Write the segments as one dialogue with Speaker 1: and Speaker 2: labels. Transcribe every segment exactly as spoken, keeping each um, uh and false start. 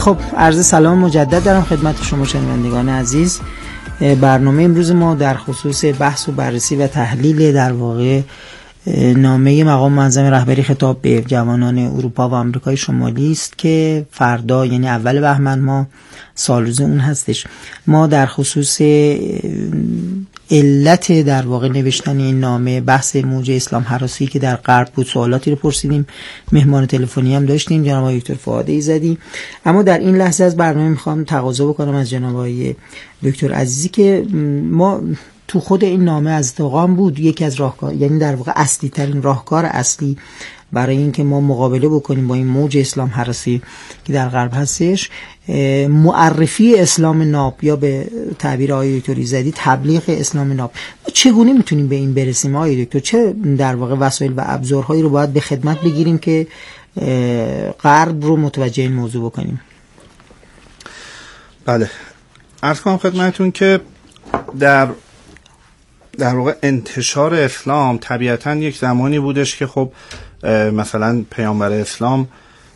Speaker 1: خب عرض سلام مجدد دارم خدمت شما شنوندگان عزیز. برنامه امروز ما در خصوص بحث و بررسی و تحلیل در واقع نامه مقام معظم رهبری خطاب به جوانان اروپا و آمریکای شمالی است که فردا یعنی اول بهمن ما سالروز اون هستش. ما در خصوص علت در واقع نوشتن این نامه، بحث موج اسلام هراسی که در غرب بود، سوالاتی رو پرسیدیم، مهمان تلفنی هم داشتیم، جناب آقای دکتر فؤاد ایزدی. اما در این لحظه از برنامه میخوام تقاضا بکنم از جناب آقای دکتر عزیزی که ما تو خود این نامه از توقام بود یکی از راهکار، یعنی در واقع اصلی ترین راهکار اصلی برای اینکه ما مقابله بکنیم با این موج اسلام هراسی که در غرب هستش، معرفی اسلام ناب یا به تعبیر آقای دکتر ایزدی تبلیغ اسلام ناب. ما چگونه میتونیم به این برسیم آقای دکتر؟ چه در واقع وسایل و ابزارهایی رو باید به خدمت بگیریم که غرب رو متوجه این موضوع بکنیم؟
Speaker 2: بله، عرض کنم خدمتتون که در در واقع انتشار اسلام طبیعتاً یک زمانی بودش که خب مثلا پیامبر اسلام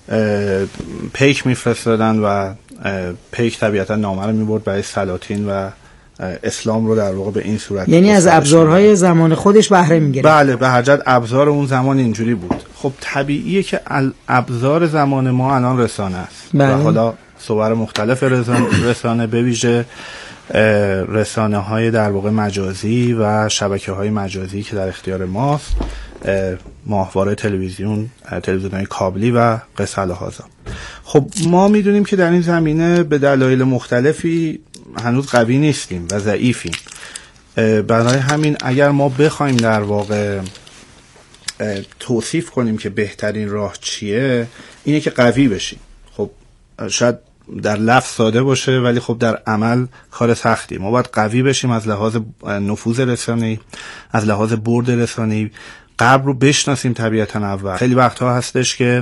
Speaker 2: پیک میفرستادن و پیک طبیعتاً نامه رو میبرد برای سلاطین و اسلام رو در واقع به این صورت،
Speaker 1: یعنی از ابزارهای زمان خودش بهره میگیره.
Speaker 2: بله، به هر جهت ابزار اون زمان اینجوری بود. خب طبیعیه که ابزار زمان ما الان رسانه است. بله. و حالا صور مختلف رسانه به ویژه رسانه های در واقع مجازی و شبکه های مجازی که در اختیار ماست، ماهواره تلویزیون، تلویزیون های کابلی و قصه هازا. خب ما میدونیم که در این زمینه به دلایل مختلفی هنوز قوی نیستیم و ضعیفیم. برای همین اگر ما بخوایم در واقع توصیف کنیم که بهترین راه چیه، اینه که قوی بشیم. خب شاید در لفظ ساده باشه ولی خب در عمل کار سختی. ما باید قوی بشیم از لحاظ نفوذ رسانه‌ای، از لحاظ برد رسانه‌ای. غرب رو بشناسیم طبیعتاً اول. خیلی وقتها هستش که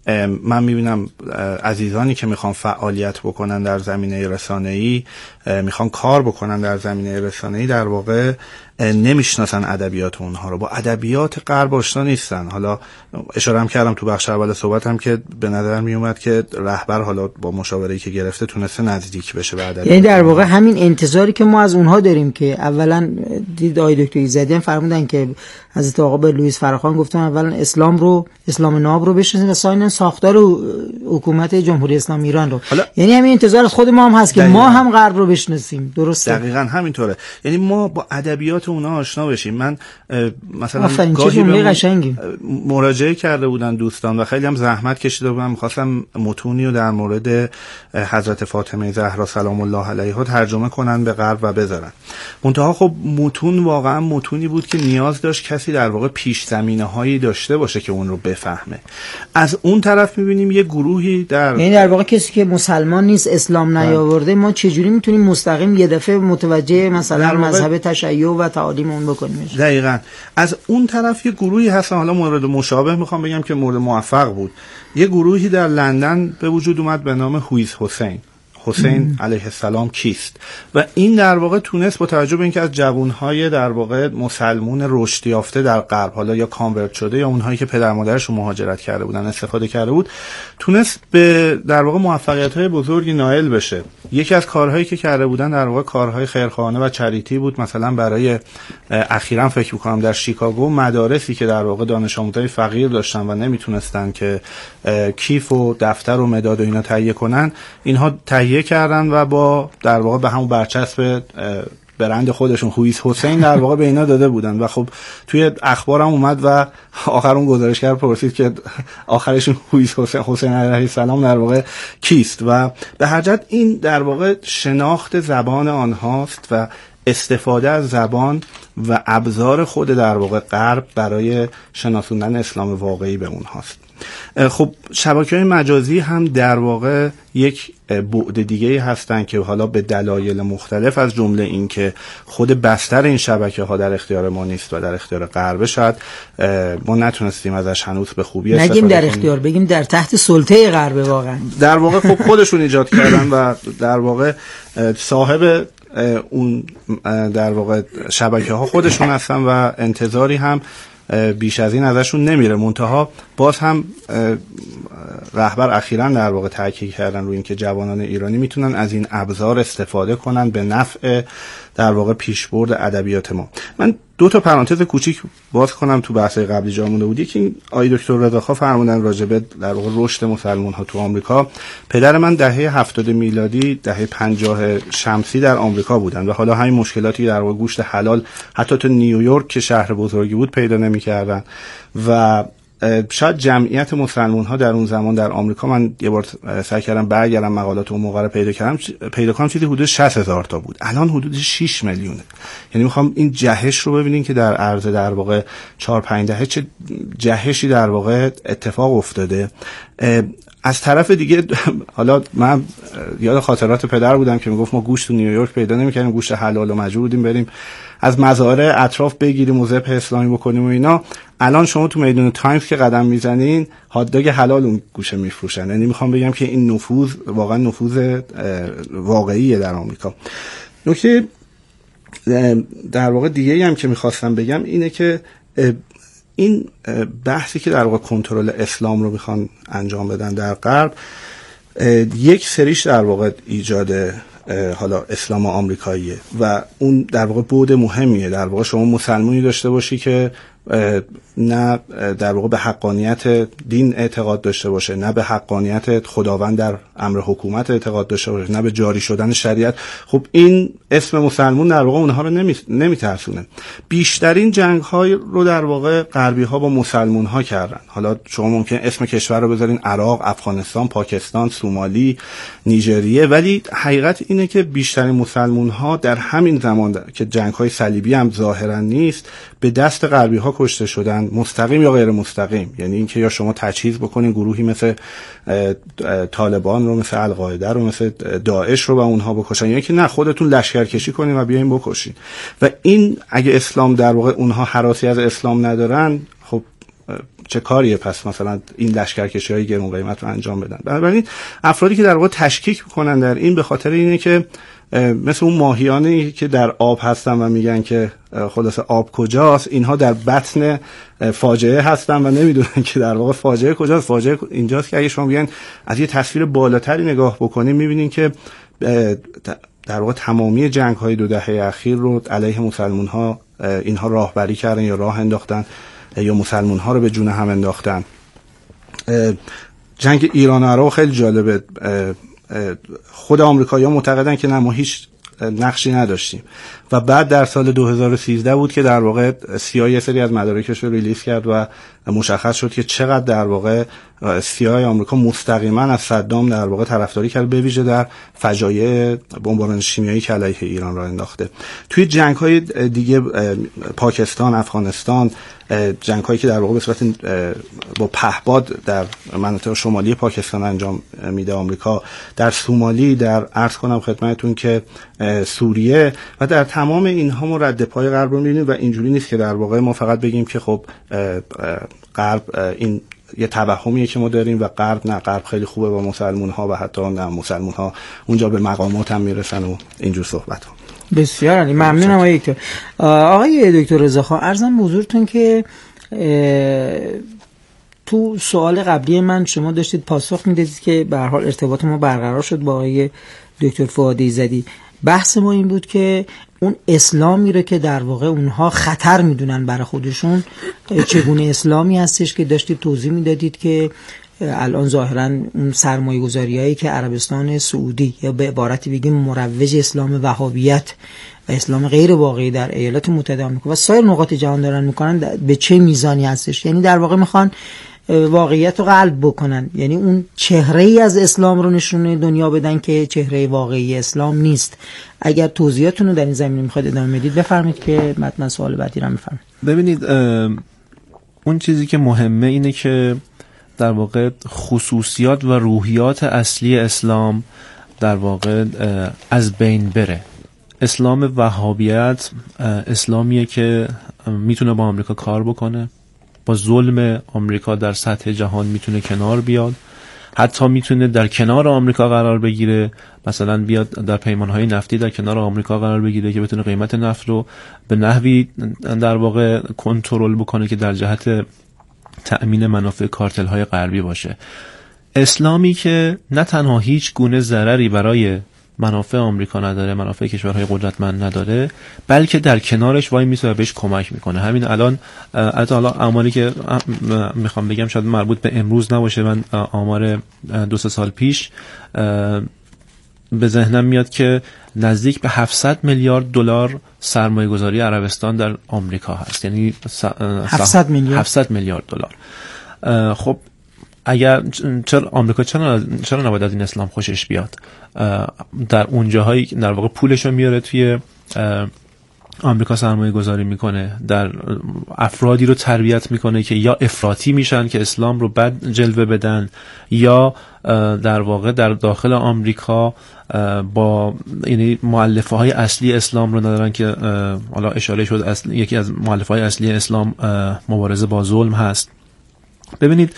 Speaker 2: من میبینم عزیزانی که میخوان فعالیت بکنن در زمینه رسانه‌ای، میخوان کار بکنن در زمینه رسانه‌ای، در واقع نمیشناسن ادبیات اونها رو، با ادبیات غرب آشنا نیستن. حالا اشاره هم کردم تو بخش اول صحبتم که به نظر می اومد که رهبر حالا با مشاوره‌ای که گرفته تونسته نزدیک بشه به ادبیات.
Speaker 1: یعنی در واقع همین انتظاری که ما از اونها داریم که اولا دید آقای دکتر ایزدی هم فرمودن که حضرت آقا به لوئیس فراخوان گفتن اولا اسلام رو، اسلام ناب رو بشناسیم و ثانیا ساختار حکومت جمهوری اسلامی ایران رو. یعنی همین انتظار از خود ما هم هست که دقیقا. ما هم غرب رو بشناسیم. درسته؟
Speaker 2: دقیقاً همینطوره. یعنی ما با ادبیات اونها آشنا بشیم. من مثلا
Speaker 1: گاهی به
Speaker 2: مراجعه کرده بودن دوستان و خیلی هم زحمت کشیده بودن، می‌خواستم متونی رو در مورد حضرت فاطمه زهرا سلام الله علیها ترجمه کنن به غرب و بذارن. منتها خب متون واقعا متونی بود که نیاز داشت کسی در واقع پیش زمینه‌هایی داشته باشه که اون رو بفهمه. از اون طرف می‌بینیم یه گروهی در
Speaker 1: یعنی در واقع کسی که مسلمان نیست، اسلام نیاورده، ما چجوری میتونیم مستقیم یه دفعه متوجه مثلا مذهب تشیع و تعالیم اون بکنیم؟
Speaker 2: دقیقاً. از اون طرف یه گروهی هستن، حالا مورد مشابه میخوام بگم که مورد موفق بود. یه گروهی در لندن به وجود اومد به نام هویز حسین. حسین علیه السلام کیست؟ و این در واقع تونست با توجه به اینکه از جوانهای در واقع مسلمون رشد یافته در غرب، حالا یا کانورت شده یا اونهایی که پدر مادرشون مهاجرت کرده بودن استفاده کرده بود، تونست به در واقع موفقیت‌های بزرگی نائل بشه. یکی از کارهایی که کرده بودن در واقع کارهای خیرخواهانه و چریتی بود. مثلا برای اخیراً فکر می‌کنم در شیکاگو مدارسی که در واقع دانش آموزای فقیر داشتن و نمیتونستن که کیف و دفتر و مداد و اینا تهیه کنن، اینها تهیه کردن و با در واقع به همون برچسب برند خودشون هویز حسین در واقع به اینا داده بودن. و خب توی اخبارم اومد و آخر اون گزارشگر پرسید که آخرشون هویز حسین حسین علیه السلام در واقع کیست. و به هر جهت این در واقع شناخت زبان آنهاست و استفاده از زبان و ابزار خود در واقع غرب برای شناسوندن اسلام واقعی به اونهاست. خب شبکه‌های مجازی هم در واقع یک بعد دیگه هستن که حالا به دلایل مختلف از جمله این که خود بستر این شبکه‌ها در اختیار ما نیست و در اختیار غرب، شاید ما نتونستیم ازش هنوز به خوبی استفاده کنیم.
Speaker 1: نگیم در اختیار، بگیم در تحت سلطه غرب. واقعا در
Speaker 2: واقع خب خودشون ایجاد کردن و در واقع صاحب اون در واقع شبکه‌ها خودشون هستن و انتظاری هم بیش از این ازشون نمیره. منتها باز هم رهبر اخیراً در واقع تاکید کردن روی این که جوانان ایرانی میتونن از این ابزار استفاده کنن به نفع در واقع پیشبرد ادبیات ما. من دو تا پرانتز کوچیک باز کنم تو بحث‌های قبلی جا مونده بود. که این آقای دکتر رضاخان فرمودن راجع به در واقع رشد مسلمان‌ها تو آمریکا. پدر من دهه هفتاد میلادی دهه پنجاه شمسی در آمریکا بودن و حالا همین مشکلاتی در واقع گوشت حلال حتی تو نیویورک که شهر بزرگی بود پیدا نمی‌کردن و شاید جمعیت مسلمان ها در اون زمان در آمریکا، من یه بار سعی کردم برگردم مقالات اون موقع رو پیدا کردم پیدا کنم چیزی حدود شصت هزار تا بود، الان حدود شش میلیونه. یعنی میخوام این جهش رو ببینین که در عرض در واقع چهار پنج دهه چه جهشی در واقع اتفاق افتاده. از طرف دیگه حالا من یاد خاطرات پدر بودم که میگفت ما گوشت تو نیویورک پیدا نمی‌کردیم، گوشت حلال و مجبور بودیم بریم از مزارع اطراف بگیریم و ذبح اسلامی بکنیم و اینا. الان شما تو میدون تایمز که قدم میزنین هات داگ حلال اون گوشه میفروشن. یعنی میخوام بگم که این نفوذ واقعا نفوذ واقعیه در آمریکا. نکته در واقع دیگه هم که میخواستم بگم اینه که این بحثی که در واقع کنترل اسلام رو میخوان انجام بدن در غرب، یک سریش در واقع ایجاد حالا اسلام آمریکاییه و اون در واقع بعد مهمیه. در واقع شما مسلمانی داشته باشی که نه در واقع به حقانیت دین اعتقاد داشته باشه، نه به حقانیت خداوند در امر حکومت اعتقاد داشته باشه، نه به جاری شدن شریعت، خب این اسم مسلمون در واقع اونها رو نمی نمیترسونه. بیشترین جنگ های رو در واقع غربی ها با مسلمون ها کردن. حالا شما ممکن اسم کشور رو بذارین عراق، افغانستان، پاکستان، سومالی، نیجریه، ولی حقیقت اینه که بیشترین مسلمون ها در همین زمان که جنگ های صلیبی هم ظاهرا نیست به دست غربی ها کشته شدن، مستقیم یا غیر مستقیم. یعنی اینکه یا شما تجهیز بکنین گروهی مثل طالبان رو، مثل القاعده رو، مثل داعش رو با اونها بکشن، یا اینکه نه خودتون لشکرکشی کنین و بیاین بکشین. و این اگه اسلام در واقع اونها هراسی از اسلام ندارن، خب چه کاریه پس مثلا این لشکرکشی‌های گران قیمت رو انجام بدن؟ بنابراین افرادی که در واقع تشکیک میکنن در این به خاطر اینه که مثل اون ماهیانی که در آب هستن و میگن که خلاص آب کجاست، اینها در بطن فاجعه هستن و نمیدونن که در واقع فاجعه کجاست. فاجعه اینجاست که اگه شما بیان از یه تصویر بالاتری نگاه بکنین میبینین که در واقع تمامی جنگ‌های دو دهه اخیر رو علیه مسلمان‌ها اینها راهبری کردن یا راه انداختن یا مسلمان‌ها رو به جون هم انداختن. جنگ ایران و عراق خیلی جالبه. خود آمریکایی‌ها معتقدن که نه ما هیچ نقشی نداشتیم و بعد در سال دو هزار و سیزده بود که در واقع سی آی ای سری از مدارکش رو ریلیز کرد و مشخص شد که چقدر در واقع سی آی ای آمریکا مستقیما از صدام در واقع طرفداری کرد، به ویژه در فجایع بمباران شیمیایی که علیه ایران را انداخته. توی جنگ‌های دیگه پاکستان، افغانستان، جنگ‌هایی که در واقع به صورت با پهپاد در مناطق شمالی پاکستان انجام میده آمریکا، در سومالی، در عرض کنم خدمتتون که سوریه، و در تمام اینها ما رد پای غرب رو می‌بینیم و اینجوری نیست که در واقع ما فقط بگیم که خب غرب این یه توهمیه که ما داریم و غرب نه، غرب خیلی خوبه با مسلمان‌ها و حتی نه مسلمان‌ها اونجا به مقامات هم میرسن و اینجور صحبت‌ها.
Speaker 1: بسیار عالی، ممنونم آقای دکتر. آقای دکتر رضاخان، عرضم به حضورتون که تو سوال قبلی من شما داشتید پاسخ میدادید که به هر حال ارتباط ما برقرار شد با آقای دکتر فؤاد ایزدی. بحث ما این بود که اون اسلامی رو که در واقع اونها خطر میدونن برای خودشون چگونه اسلامی هستش که داشتید توضیح میدادید که الان ظاهرا اون سرمایه گذاری هایی که عربستان سعودی یا به عبارتی بگیم مروج اسلام وهابیت و اسلام غیر واقعی در ایالات متحده آمریکا و سایر نقاط جهان دارن میکنن به چه میزانی هستش. یعنی در واقع میخوان واقعیت رو قلب بکنن، یعنی اون چهره ای از اسلام رو نشونه دنیا بدن که چهره واقعی اسلام نیست. اگر توضیحاتون رو در این زمینه میخواید ادامه بدید بفرمایید که متن سوال بعدی رو بفرمایید.
Speaker 3: ببینید اون چیزی که مهمه اینه که در واقع خصوصیات و روحیات اصلی اسلام در واقع از بین بره. اسلام وهابیت اسلامیه که میتونه با آمریکا کار بکنه، با ظلم آمریکا در سطح جهان میتونه کنار بیاد حتی میتونه در کنار آمریکا قرار بگیره، مثلا بیاد در پیمانهای نفتی در کنار آمریکا قرار بگیره که بتونه قیمت نفت رو به نحوی در واقع کنترل بکنه که در جهت تأمین منافع کارتل های غربی باشه. اسلامی که نه تنها هیچ گونه ضرری برای منافع آمریکا نداره، منافع کشورهای قدرتمند نداره، بلکه در کنارش وای میسه و بهش کمک میکنه. همین الان البته حالا آماری که میخوام بگم شاید مربوط به امروز نباشه، من آمار دو سه سال پیش به ذهنم میاد که نزدیک به هفتصد میلیارد دلار سرمایه گذاری عربستان در آمریکا هست، یعنی
Speaker 1: هفتصد میلیارد
Speaker 3: هفتصد میلیارد دلار. خب اگر چرا آمریکا چرا چرا نباید از این اسلام خوشش بیاد؟ در اون جاهایی در واقع پولش رو میاره توی آمریکا سرمایه گذاری میکنه، در افرادی رو تربیت میکنه که یا افراطی میشن که اسلام رو بد جلوه بدن، یا در واقع در داخل آمریکا با یعنی مؤلفه های اصلی اسلام رو ندارن که حالا اشاره شد اصل، یکی از مؤلفه های اصلی اسلام مبارزه با ظلم هست. ببینید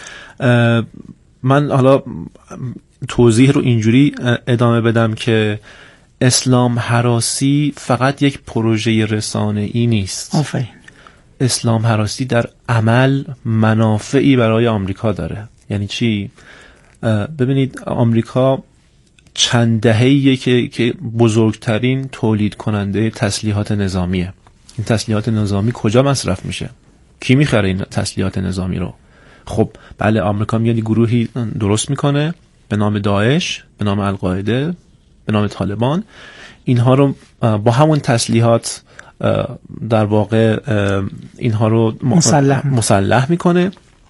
Speaker 3: من حالا توضیح رو اینجوری ادامه بدم که اسلام هراسی فقط یک پروژه رسانه‌ای نیست.
Speaker 1: آفرین.
Speaker 3: اسلام هراسی در عمل منافعی برای آمریکا داره. یعنی چی؟ ببینید آمریکا چند دهه‌ایه که که بزرگترین تولید کننده تسلیحات نظامیه. این تسلیحات نظامی کجا مصرف میشه؟ کی میخره این تسلیحات نظامی رو؟ خب بله، آمریکا میاد گروهی درست میکنه به نام داعش، به نام القاعده، به نام طالبان. اینها رو با همون تسلیحات در واقع اینها رو مسلح, مسلح میکنه،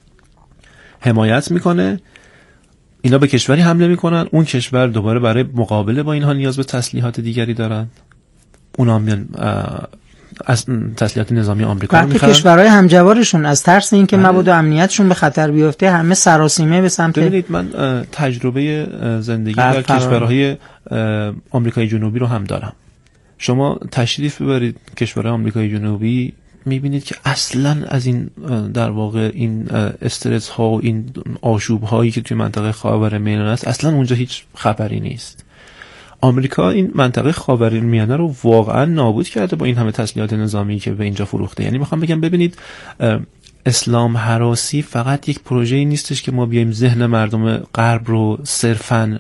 Speaker 3: حمایت میکنه. اینا به کشوری حمله میکنن، اون کشور دوباره برای مقابله با اینها نیاز به تسلیحات دیگری دارن، اونا میان از تسلیحات نظامی آمریکا رو میخرن.
Speaker 1: کشورهای همجوارشون از ترس اینکه مبادا امنیتشون به خطر بیفته همه سراسیمه به سمت.
Speaker 3: ببینید من تجربه زندگی در کشورهای آمریکای جنوبی رو هم دارم. شما تشریف ببرید کشورهای آمریکای جنوبی، میبینید که اصلا از این در واقع این استرس ها و این آشوب هایی که توی منطقه خاورمیانه است اصلا اونجا هیچ خبری نیست. آمریکا این منطقه خاورمیانه رو واقعا نابود کرده با این همه تسلیحات نظامی که به اینجا فروخته. یعنی میخوام بگم ببینید اسلام هراسی فقط یک پروژه‌ای نیستش که ما بیایم ذهن مردم غرب رو صرفاً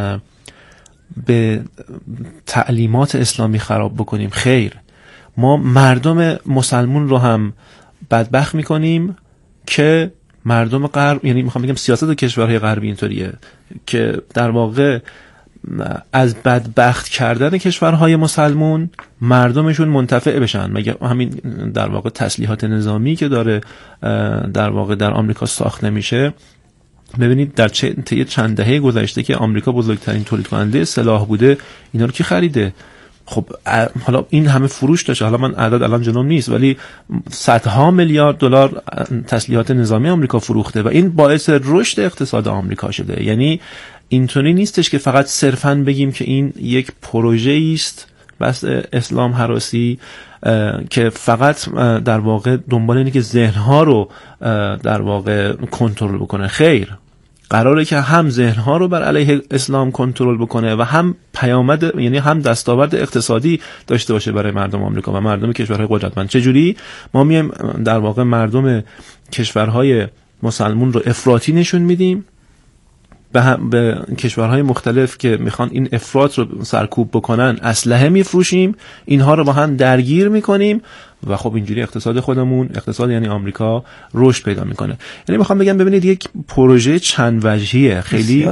Speaker 3: به تعلیمات اسلامی خراب بکنیم. خیر، ما مردم مسلمون رو هم بدبخت میکنیم که مردم غرب، یعنی میخوام بگم سیاست کشورهای غربی اینطوریه که در واقع از بدبخت کردن کشورهای مسلمون مردمشون منتفع بشن. مگه همین در واقع تسلیحات نظامی که داره در واقع در آمریکا ساخته میشه، ببینید در طی چند دهه گذشته که آمریکا بزرگترین تولید کننده سلاح بوده، اینا رو کی خریده؟ خب حالا این همه فروش داشته، حالا من اعداد الان جلوم نیست، ولی صدها میلیارد دلار تسلیحات نظامی آمریکا فروخته و این باعث رشد اقتصاد آمریکا شده. یعنی اینطوری نیستش که فقط صرفاً بگیم که این یک پروژه است بس اسلام هراسی که فقط در واقع دنبال اینه که ذهنها رو در واقع کنترل بکنه. خیر، قراره که هم ذهنها رو بر علیه اسلام کنترل بکنه و هم پیامد، یعنی هم دستاورد اقتصادی داشته باشه برای مردم آمریکا و مردم کشورهای قدرتمند. چجوری؟ ما میایم در واقع مردم کشورهای مسلمون رو افراطی نشون میدیم، به, هم به کشورهای مختلف که میخوان این افراط رو سرکوب بکنن اسلحه میفروشیم، اینها رو با هم درگیر میکنیم و خب اینجوری اقتصاد خودمون، اقتصاد یعنی آمریکا، رشد پیدا میکنه. یعنی میخوام بگم ببینید یک پروژه چند وجهیه، خیلی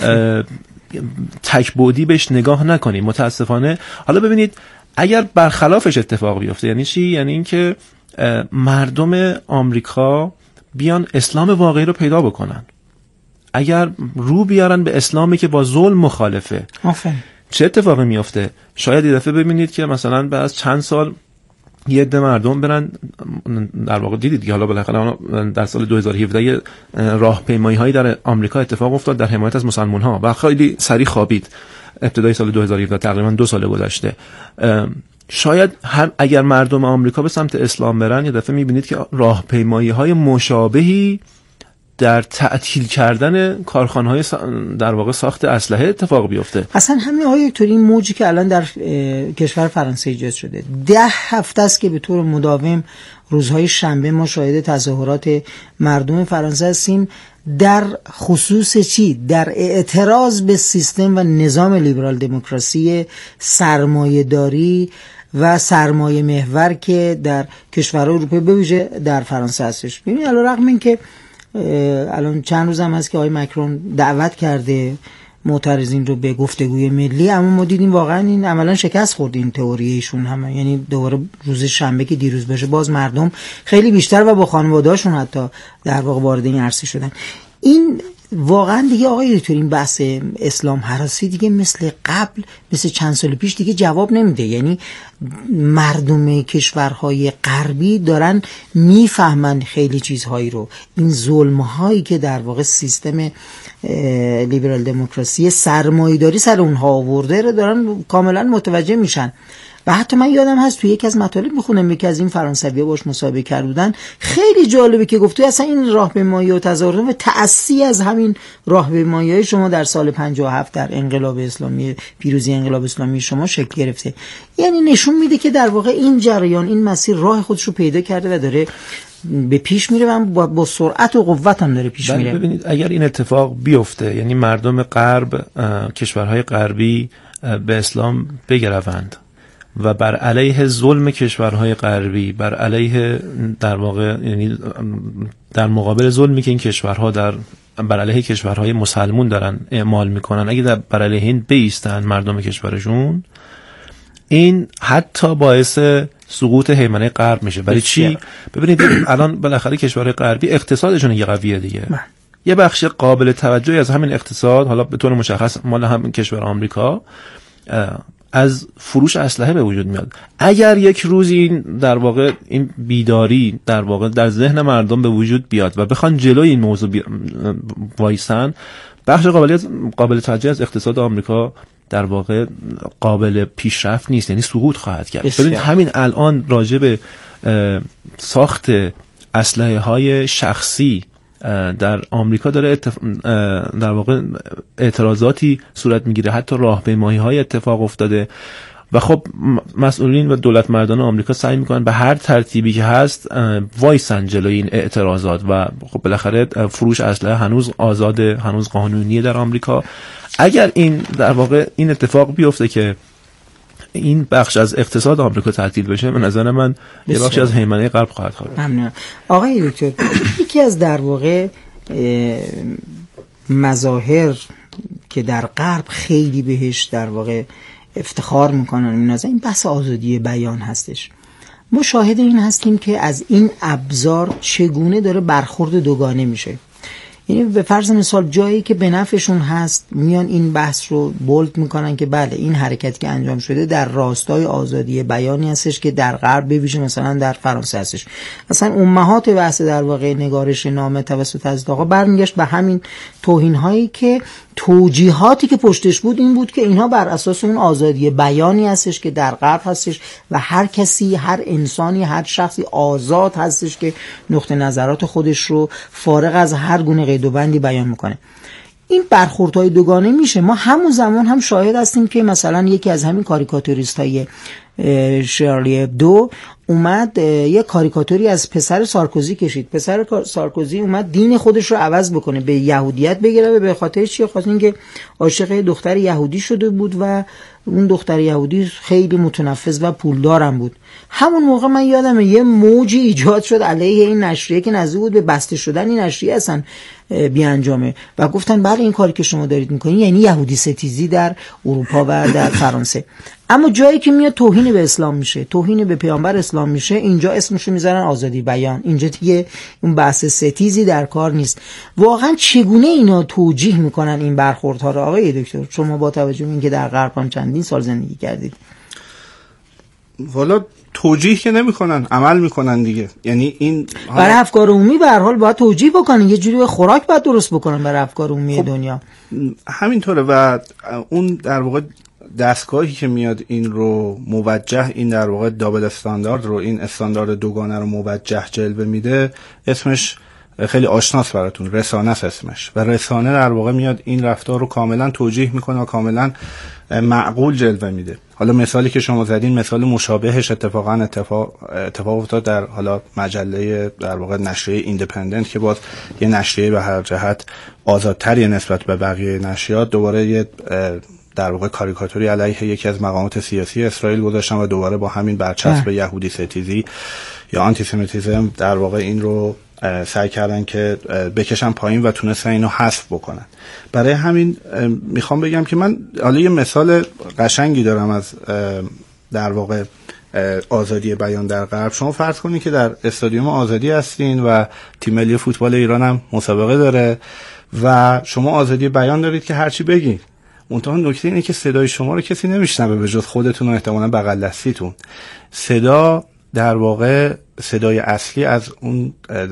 Speaker 3: تک‌بعدی بهش نگاه نکنیم متاسفانه. حالا ببینید اگر برخلافش اتفاق بیفته یعنی چی؟ یعنی اینکه مردم آمریکا بیان اسلام واقعی رو پیدا بکنن، اگر رو بیارن به اسلامی که با ظلم مخالفه،
Speaker 1: آفرین،
Speaker 3: چه اتفاقی میفته؟ شاید یه دفعه ببینید که مثلا بعد از چند سال یه عده مردم برن، در واقع دیدید که حالا بالاخره در سال دو هزار و هفده راهپیمایی هایی در آمریکا اتفاق افتاد در حمایت از مسلمان ها و خیلی سریع خوابید. ابتدای سال دو هزار و هفده، تقریبا دو سال گذشته. شاید هم اگر مردم آمریکا به سمت اسلام برن، یه دفعه میبینید که راهپیمایی های مشابهی در تعطیل کردن کارخانه‌های در واقع ساخت اسلحه اتفاق بیفته.
Speaker 1: اصلا همین آقای دکتر این موجی که الان در کشور فرانسه ایجاد شده، ده هفته است که به طور مداوم روزهای شنبه ما شاهد تظاهرات مردم فرانسه هستیم در خصوص چی؟ در اعتراض به سیستم و نظام لیبرال دموکراسی سرمایه‌داری و سرمایه محور که در کشورهای اروپایی به ویژه در فرانسه هستش. ببینید علیرغم اینکه الان چند روز هم هست که آقای مکرون دعوت کرده معترضین رو به گفتگوی ملی، اما ما دیدیم واقعا این عملا شکست خورد این تئوری ایشون هم. یعنی دوباره روز شنبه که دیروز بشه باز مردم خیلی بیشتر و با خانواده‌هاشون حتی در واقع وارد این عرصه شدن. این واقعا دیگه آقای دکتر این بحث اسلام هراسی دیگه مثل قبل، مثل چند سال پیش دیگه جواب نمیده. یعنی مردم کشورهای غربی دارن میفهمن خیلی چیزهایی رو. این ظلم‌هایی که در واقع سیستم لیبرال دموکراسی سرمایه‌داری سر اونها آورده رو دارن کاملا متوجه میشن. و حتی من یادم هست توی یکی از مطالب میخونم یکی از این فرانسوی‌ها باش مسابقه کرده بودن، خیلی جالبه که گفت اصلا این راهپیمایی و تظاهرات و تأسی از همین راهپیمایی شما در سال پنجاه و هفت در انقلاب اسلامی، پیروزی انقلاب اسلامی شما شکل گرفته. یعنی نشون میده که در واقع این جریان، این مسیر راه خودش رو پیدا کرده و داره به پیش میره و با, با سرعت و قوت هم داره پیش میره.
Speaker 3: ببینید اگر این اتفاق بیفته، یعنی مردم غرب، کشورهای غربی به اسلام بگروند و بر علیه ظلم کشورهای غربی، بر علیه در واقع یعنی در مقابل ظلمی که این کشورها در بر علیه کشورهای مسلمون دارن اعمال میکنن، اگه در بر علیه این بیستن مردم کشورشون، این حتی باعث سقوط هیمنه غرب میشه. برای چی؟ ببینید الان بالاخره کشورهای غربی اقتصادشون یه قویه دیگه. من. یه بخش قابل توجهی از همین اقتصاد، حالا به طور مشخص مال هم کشور آمریکا، از فروش اسلحه به وجود میاد. اگر یک روزی این در واقع این بیداری در واقع در ذهن مردم به وجود بیاد و بخوان جلوی این موضوع بی... وایسن، بخش قابل قابل توجه از اقتصاد آمریکا در واقع قابل پیشرفت نیست، یعنی سقوط خواهد کرد. ببینید همین الان راجع به ساخت اسلحه های شخصی در آمریکا داره اتف... در واقع اعتراضاتی صورت میگیره، حتی راهپیمایی های اتفاق افتاده و خب مسئولین و دولت مردان آمریکا سعی میکنن به هر ترتیبی که هست وایسن جلوی این اعتراضات و خب بالاخره فروش اسلحه هنوز آزاده، هنوز قانونیه در آمریکا. اگر این در واقع این اتفاق بیفته که این بخش از اقتصاد آمریکا تعطیل بشه، به نظر من یه بخش از هیمنه غرب خواهد خورد.
Speaker 1: ممنون. آقای دکتر، یکی از در واقع مظاهر که در غرب خیلی بهش در واقع افتخار میکنن می‌نازن، این بحث آزادی بیان هستش. ما شاهد این هستیم که از این ابزار چگونه داره برخورد دوگانه میشه. یعنی به فرض مثال جایی که به نفعشون هست میان این بحث رو بولد میکنن که بله این حرکتی که انجام شده در راستای آزادی بیانی هستش که در غرب به ویژه مثلا در فرانسه هستش. اصلا امهات بحث در واقع نگارش نامه توسط حضرت آقا برمیگشت به همین توهین هایی که توجیهاتی که پشتش بود این بود که اینها بر اساس اون آزادی بیانی هستش که در غرب هستش و هر کسی، هر انسانی، هر شخصی آزاد هستش که نقطه نظرات خودش رو فارغ از هر گونه قید و بندی بیان میکنه. این برخوردهای دوگانه میشه. ما همون زمان هم شاهد هستیم که مثلا یکی از همین کاریکاتوریست های شارلی ابدو اومد یه کاریکاتوری از پسر سارکوزی کشید. پسر سارکوزی اومد دین خودش رو عوض بکنه، به یهودیت بگیره و به خاطر چیه؟ خاطر اینکه عاشق دختر یهودی شده بود و اون دختر یهودی خیلی متنفذ و پولدارم بود. همون موقع من یادمه یه موجی ایجاد شد علیه این نشریه که نزدیک بود به بسته شدن این نشریه اصلا بیانجامه و گفتن بله این کاری که شما دارید میکنید یعنی یهودی ستیزی در اروپا و در فرانسه. اما جایی که میاد توهین به اسلام میشه، توهین به پیامبر اسلام میشه، اینجا اسمشو میذارن آزادی بیان. اینجا دیگه اون بحث ستیزی در کار نیست. واقعا چگونه اینا توجیه میکنن این برخوردها رو آقای دکتر، شما با توجه به اینکه در غرب هم چندین سال زندگی کردید؟
Speaker 2: والا توجیه که نمیکنن، عمل میکنن دیگه. یعنی این
Speaker 1: برای افکار عمومی به هر حال باید توجیه بکنن، یه جوری خوراک باید درست بکنن برای افکار عمومی خب دنیا.
Speaker 2: همینطوره و اون در واقع دستگاهی که میاد این رو موجه، این در واقع دابل استاندارد رو، این استاندارد دوگانه رو موجه جلوه میده، اسمش خیلی آشناس براتون، رسانه است اسمش، و رسانه در واقع میاد این رفتار رو کاملا توجیه میکنه و کاملا معقول جلوه میده. حالا مثالی که شما زدین مثال مشابهش اتفاقا اتفاق اتفاق افتاد در حالا مجله در واقع نشریه ایندیپندنت که باز یه نشریه به هر جهت آزادتری نسبت به بقیه نشریات دوباره یه در واقع کاریکاتوری علیه یکی از مقامات سیاسی اسرائیل گذاشتن و دوباره با همین برچسب یهودی ستیزی یا آنتیسمیتیسم در واقع این رو سعی کردن که بکشن پایین و تونستن اینو حذف بکنن. برای همین میخوام بگم که من حالا یه مثال قشنگی دارم از در واقع آزادی بیان در غرب. شما فرض کنید که در استادیوم آزادی هستین و تیم ملی فوتبال ایران هم مسابقه داره و شما آزادی بیان دارید که هرچی بگید. منتها نکته اینه که صدای شما رو کسی نمیشنوه به جز خودتون و احتمالاً بغل دستیتون. صدا در واقع صدای اصلی از اون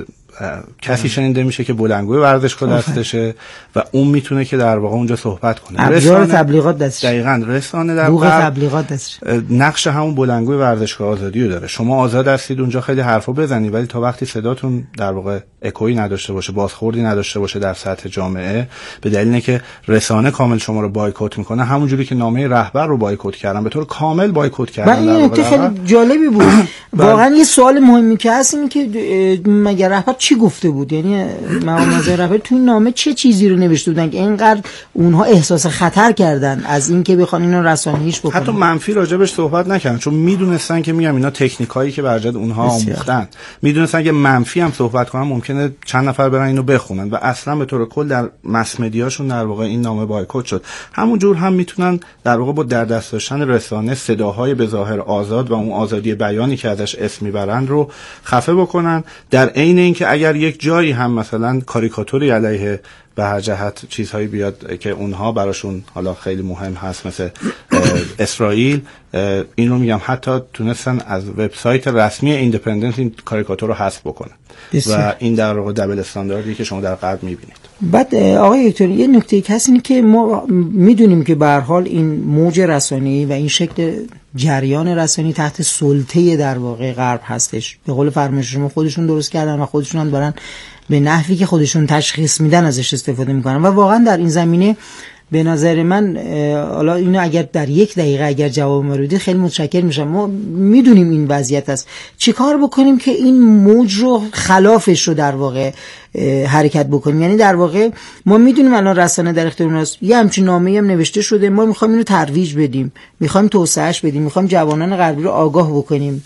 Speaker 2: کسی شنیده میشه که بلندگوی ورزشگاه دستشه و اون میتونه که در واقع اونجا صحبت کنه.
Speaker 1: رسانه تبلیغات دستشه.
Speaker 2: دقیقاً رسانه در
Speaker 1: بوق تبلیغات دستشه.
Speaker 2: نقش همون بلندگوی ورزشگاه آزادی رو داره. شما آزاد هستید اونجا خیلی حرفا بزنید، ولی تا وقتی صداتون در واقع اکویی نداشته باشه، بازخوردی نداشته باشه در سطح جامعه، به دلیل اینکه رسانه کامل شما رو بایکوت میکنه، همونجوری که نامه رهبر رو بایکوت کردن، به طور کامل بایکوت کردن.
Speaker 1: و این نکته خیلی جالبی بود. واقعا یه سوال مهمی که هست اینه که مگر رهبر چی گفته بود؟ یعنی مقام نظر رهبر تو این نامه چه چیزی رو نوشته بودن که اینقدر اونها احساس خطر کردن از اینکه بخوان اینو رسانه‌ایش بکنن؟
Speaker 2: حتی منفی راجبش صحبت نکردن، چون میدونستن که میگم اینا تکنیکایی که برجد اونها آموختن، میدونستن که منفی هم صحبت کنن ممکنه چند نفر برن اینو بخونن و اصلا به طور کل در مس مدیاشون در واقع این نامه بایکوت شد. همون جور هم میتونن در واقع با در دست داشتن رسانه صداهای به ظاهر آزاد و اون آزادی بیانی که ازش اسم میبرن رو خفه بکنن، در عین اینکه اگر یک جایی هم مثلا کاریکاتوری علیه به هر جهت چیزهایی بیاد که اونها براشون حالا خیلی مهم هست مثل اسرائیل، این رو میگم حتی تونستن از وبسایت رسمی ایندیپندنت این کاریکاتور رو حذف بکنن و این در واقع دبل استانداردی که شما در غرب میبینید.
Speaker 1: بعد آقای دکتر یه نکته که هست اینه که ما میدونیم که به هر حال این موج رسانه‌ای و این شکل جریان رسانه‌ای تحت سلطه در واقع غرب هستش. به قول فرمایش شما خودشون درست کردن و خودشون هم دارن به نحوی که خودشون تشخیص میدن ازش استفاده میکنن و واقعا در این زمینه به نظر من حالا اینو اگر در یک دقیقه اگر جواب ما رو بدید خیلی متشکر میشم. ما میدونیم این وضعیت است، چیکار بکنیم که این موج رو خلافش رو در واقع حرکت بکنیم؟ یعنی در واقع ما میدونیم الان رسانه در اختیار اوناست، یه همچین نامه‌ای هم نوشته شده، ما میخوایم اینو ترویج بدیم، میخوایم توسعهش بدیم، میخوایم جوانان غربی رو آگاه بکنیم.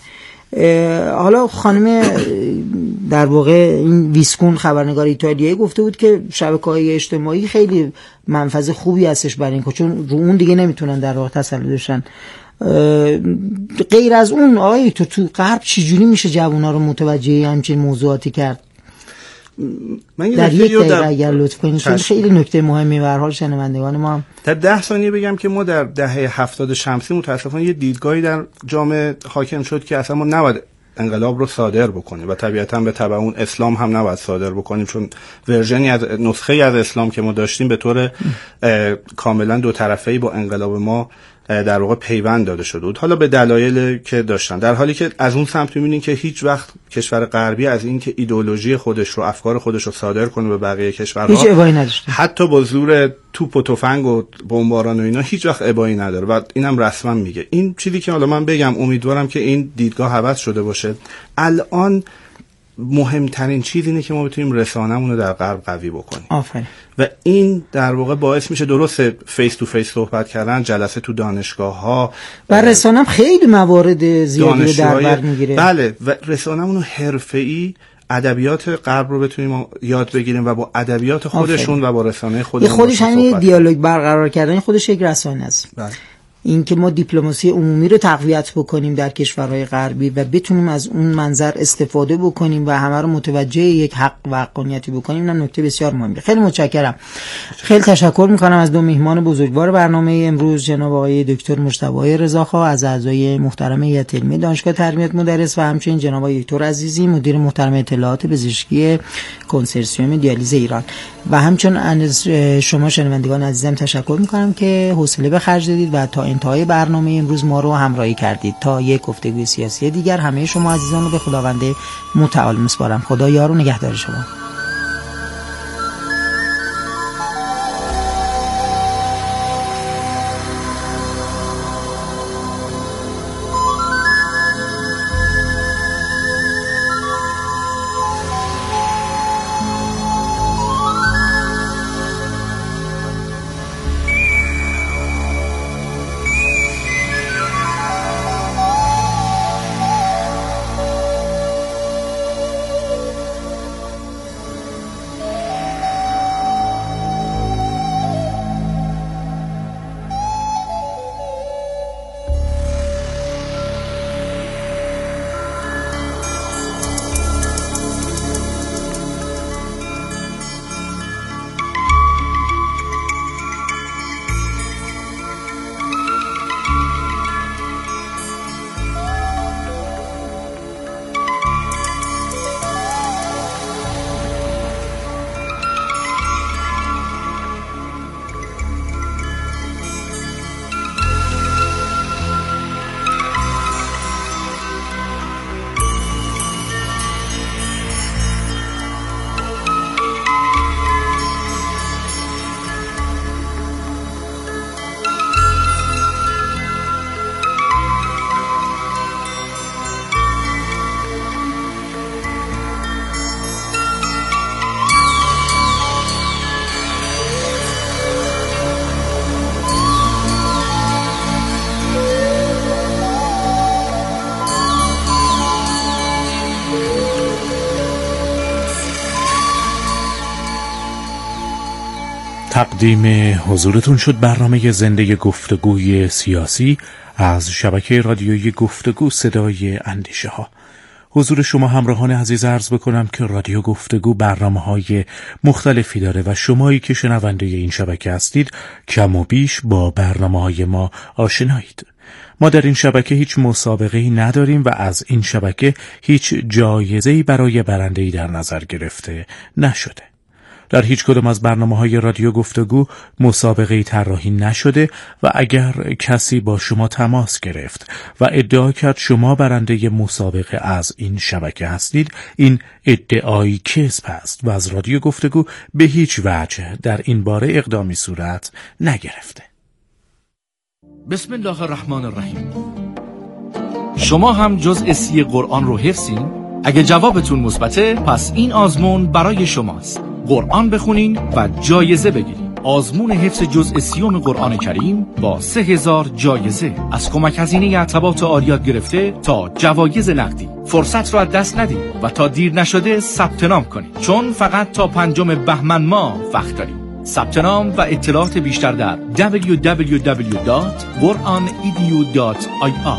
Speaker 1: حالا خانم در واقع این ویسکون خبرنگار ایتالیایی گفته بود که شبکه‌های اجتماعی خیلی منفذ خوبی هستش برای این که چون رو اون دیگه نمیتونن در واقع تسلط داشتن. غیر از اون آقای تو تو غرب چجوری میشه جوونا رو متوجه همچین موضوعاتی کرد؟
Speaker 2: من
Speaker 1: در یک دقیقه اگر لطف کنید، چون خیلی نکته مهمی به هر حال شنوندگان ما هم
Speaker 2: در ده ثانیه بگم که ما در دهه هفتاد شمسی متاسفانه یه دیدگاهی در جامعه حاکم شد که اصلا ما نباید انقلاب رو صادر بکنیم و طبیعتاً به تبع اون اسلام هم نباید صادر بکنیم، چون ورژنی از نسخه از اسلام که ما داشتیم به طور کاملا دو طرفه‌ای با انقلاب ما در واقع پیوند داده شده بود، حالا به دلایلی که داشتن، در حالی که از اون سمت می‌بینین که هیچ وقت کشور غربی از این که ایدئولوژی خودش رو افکار خودش رو صادر کنه به بقیه کشورها
Speaker 1: هیچ ابایی نداشته،
Speaker 2: حتی با زور توپ و تفنگ و بمباران و اینا هیچ وقت ابایی نداره و اینم رسما میگه. این چیزی که حالا من بگم امیدوارم که این دیدگاه عوض شده باشه. الان مهمترین چیز اینه که ما بتونیم رسانه‌مون رو در غرب قوی بکنیم.
Speaker 1: آفرین.
Speaker 2: و این در واقع باعث میشه درسته فیس تو فیس صحبت کردن، جلسه تو دانشگاه‌ها و
Speaker 1: رسانه‌م خیلی موارد زیادی رو در بر میگیره.
Speaker 2: بله و رسانه‌مون حرفه‌ای ادبیات غرب رو بتونیم یاد بگیریم و با ادبیات خودشون آفرین. و با رسانه خودمون
Speaker 1: خودش همین دیالوگ برقرار کردن خودش یک رسانه است. بله. این که ما دیپلماسی عمومی رو تقویت بکنیم در کشورهای غربی و بتونیم از اون منظر استفاده بکنیم و همه رو متوجه یک حق و حقانیتی بکنیم، این نکته بسیار مهمه. خیلی متشکرم. خیلی تشکر میکنم از دو میهمان بزرگوار برنامه امروز، جناب آقای دکتر مجتبی رضاخواه از اعضای محترم هیئت علمی دانشگاه تربیت مدرس و همچنین جناب آقای دکتر عزیزی مدیر محترم اطلاعات پزشکی کنسرسیوم دیالیز ایران و همچنین از شما شنوندگان عزیزم تشکر میکنم که حوصله به خرج دادید و تا انتهای برنامه امروز ما رو همراهی کردید. تا یک گفتگوی سیاسی دیگر همه شما عزیزان رو به خداوند متعال میسپارم. خدا یار و نگهدار شما.
Speaker 4: تقدیم حضورتون شد برنامه زنده گفتگوی سیاسی از شبکه رادیویی گفتگو صدای اندیشه ها. حضور شما همراهان عزیز عرض بکنم که رادیو گفتگو برنامه‌های مختلفی داره و شمایی که شنونده این شبکه هستید کم و بیش با برنامه‌های ما آشنایید. ما در این شبکه هیچ مسابقه‌ای نداریم و از این شبکه هیچ جایزه‌ای برای برنده‌ای در نظر گرفته نشده. در هیچ کدام از برنامه‌های رادیو گفتگو مسابقه‌ای طراحی نشده و اگر کسی با شما تماس گرفت و ادعا کرد شما برنده مسابقه از این شبکه هستید، این ادعایی کذب است و از رادیو گفتگو به هیچ وجه در این باره اقدامی صورت نگرفته.
Speaker 5: بسم الله الرحمن الرحیم. شما هم جزء سی قرآن رو حفظین؟ اگه جوابتون مثبته، پس این آزمون برای شماست. قرآن بخونین و جایزه بگیرین. آزمون حفظ جزء سیوم قرآن کریم با سه هزار جایزه از کمک هزینه ارتباط آریات گرفته تا جوایز نقدی. فرصت رو از دست ندید و تا دیر نشده ثبت نام کنید، چون فقط تا پنجم بهمن ماه وقت داریم. ثبت نام و اطلاعات بیشتر در دبلیو دبلیو دبلیو دات قرآن ای دی یو دات آی آر.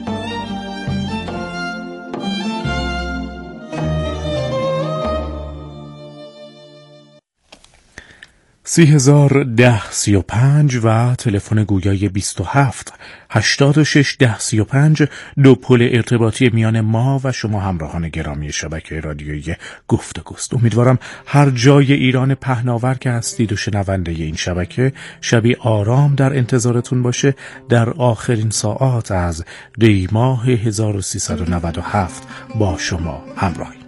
Speaker 4: سی هزار ده سی و پنج و تلفن گویای بیست و هفت هشتاد و شش ده سی و پنج، دو پل ارتباطی میان ما و شما همراهان گرامی شبکه رادیویی گفتگوست. امیدوارم هر جای ایران پهناور که هستید و شنونده این شبکه، شبی آرام در انتظارتون باشه. در آخرین ساعات از دی ماه هزار و سیصد و نود و هفت با شما همراهیم.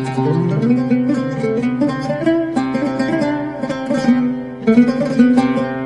Speaker 6: Thank you.